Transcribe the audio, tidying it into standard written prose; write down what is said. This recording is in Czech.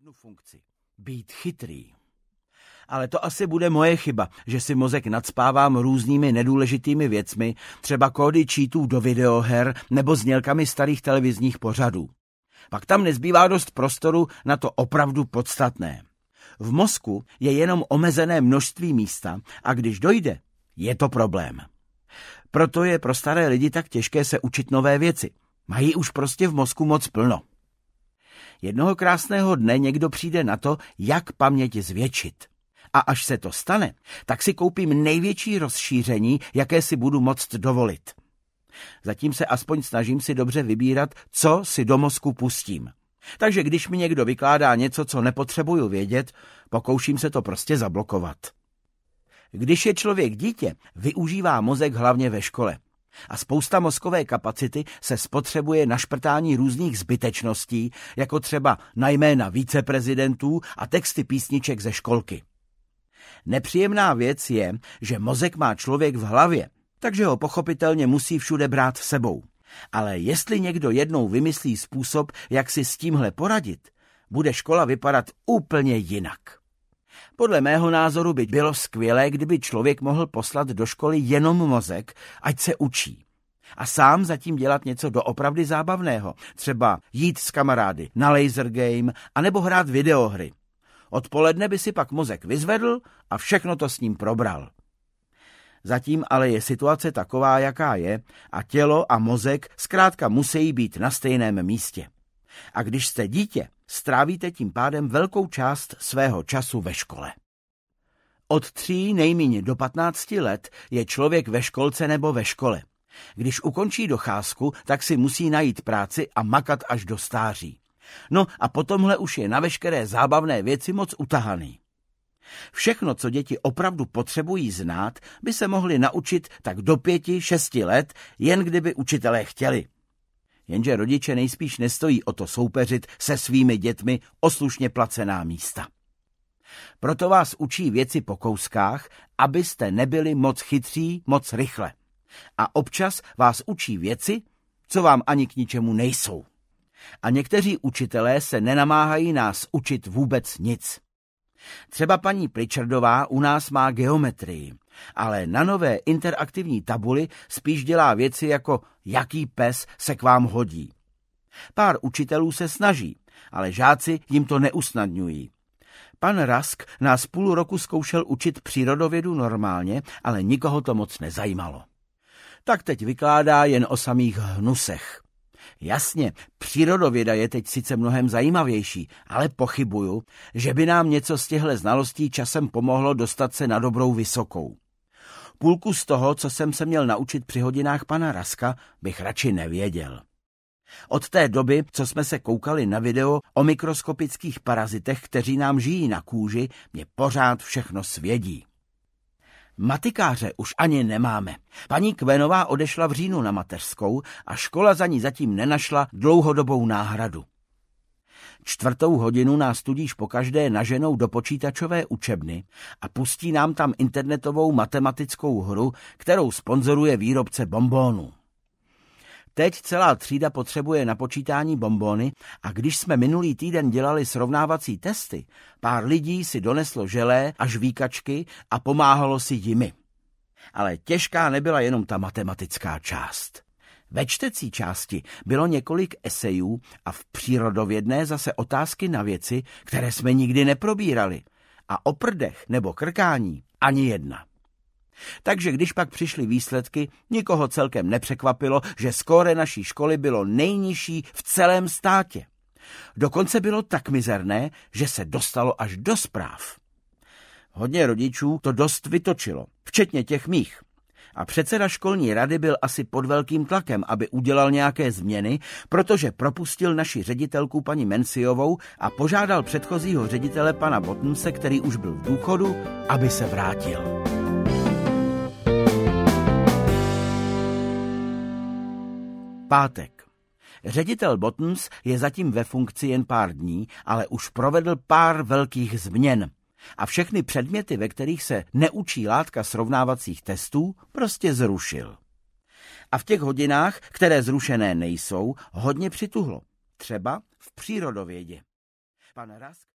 jednu funkci. Být chytrý. Ale to asi bude moje chyba, že si mozek nacpávám různými nedůležitými věcmi, třeba kódy cheatů do videoher nebo znělkami starých televizních pořadů. Pak tam nezbývá dost prostoru na to opravdu podstatné. V mozku je jenom omezené množství místa a když dojde, je to problém. Proto je pro staré lidi tak těžké se učit nové věci. Mají už prostě v mozku moc plno. Jednoho krásného dne někdo přijde na to, jak paměť zvětšit. A až se to stane, tak si koupím největší rozšíření, jaké si budu moct dovolit. Zatím se aspoň snažím si dobře vybírat, co si do mozku pustím. Takže když mi někdo vykládá něco, co nepotřebuju vědět, pokouším se to prostě zablokovat. Když je člověk dítě, využívá mozek hlavně ve škole. A spousta mozkové kapacity se spotřebuje na šprtání různých zbytečností, jako třeba na jména viceprezidentů a texty písniček ze školky. Nepříjemná věc je, že mozek má člověk v hlavě, takže ho pochopitelně musí všude brát s sebou. Ale jestli někdo jednou vymyslí způsob, jak si s tímhle poradit, bude škola vypadat úplně jinak. Podle mého názoru by bylo skvělé, kdyby člověk mohl poslat do školy jenom mozek, ať se učí. A sám zatím dělat něco doopravdy zábavného, třeba jít s kamarády na laser game anebo hrát videohry. Odpoledne by si pak mozek vyzvedl a všechno to s ním probral. Zatím ale je situace taková, jaká je a tělo a mozek zkrátka musí být na stejném místě. A když jste dítě, strávíte tím pádem velkou část svého času ve škole. Od 3 nejméně do 15 let je člověk ve školce nebo ve škole. Když ukončí docházku, tak si musí najít práci a makat až do stáří. No a potomhle už je na veškeré zábavné věci moc utahaný. Všechno, co děti opravdu potřebují znát, by se mohli naučit tak do 5-6 let, jen kdyby učitelé chtěli. Jenže rodiče nejspíš nestojí o to soupeřit se svými dětmi o slušně placená místa. Proto vás učí věci po kouskách, abyste nebyli moc chytří, moc rychle. A občas vás učí věci, co vám ani k ničemu nejsou. A někteří učitelé se nenamáhají nás učit vůbec nic. Třeba paní Pritchardová u nás má geometrii, ale na nové interaktivní tabuli spíš dělá věci jako jaký pes se k vám hodí. Pár učitelů se snaží, ale žáci jim to neusnadňují. Pan Rusk nás půl roku zkoušel učit přírodovědu normálně, ale nikoho to moc nezajímalo. Tak teď vykládá jen o samých hnusech. Jasně, přírodověda je teď sice mnohem zajímavější, ale pochybuju, že by nám něco z těchto znalostí časem pomohlo dostat se na dobrou vysokou. Půlku z toho, co jsem se měl naučit při hodinách pana Ruska, bych radši nevěděl. Od té doby, co jsme se koukali na video o mikroskopických parazitech, kteří nám žijí na kůži, mě pořád všechno svědí. Matikáře už ani nemáme. Paní Kvenová odešla v říjnu na mateřskou a škola za ní zatím nenašla dlouhodobou náhradu. 4. hodinu nás tudíž pokaždé naženou do počítačové učebny a pustí nám tam internetovou matematickou hru, kterou sponzoruje výrobce bonbónů. Teď celá třída potřebuje na počítání bonbóny a když jsme minulý týden dělali srovnávací testy, pár lidí si doneslo želé a žvíkačky a pomáhalo si jimi. Ale těžká nebyla jenom ta matematická část. Ve čtecí části bylo několik esejů a v přírodovědné zase otázky na věci, které jsme nikdy neprobírali. A o prdech nebo krkání ani jedna. Takže když pak přišly výsledky, nikoho celkem nepřekvapilo, že skóre naší školy bylo nejnižší v celém státě. Dokonce bylo tak mizerné, že se dostalo až do zpráv. Hodně rodičů to dost vytočilo, včetně těch mých. A předseda školní rady byl asi pod velkým tlakem, aby udělal nějaké změny, protože propustil naši ředitelku paní Menciovou a požádal předchozího ředitele pana Bottomse, který už byl v důchodu, aby se vrátil. Pátek. Ředitel Bottoms je zatím ve funkci jen pár dní, ale už provedl pár velkých změn. A všechny předměty, ve kterých se neučí látka srovnávacích testů, prostě zrušil. A v těch hodinách, které zrušené nejsou, hodně přituhlo. Třeba v přírodovědě. Pan Rusk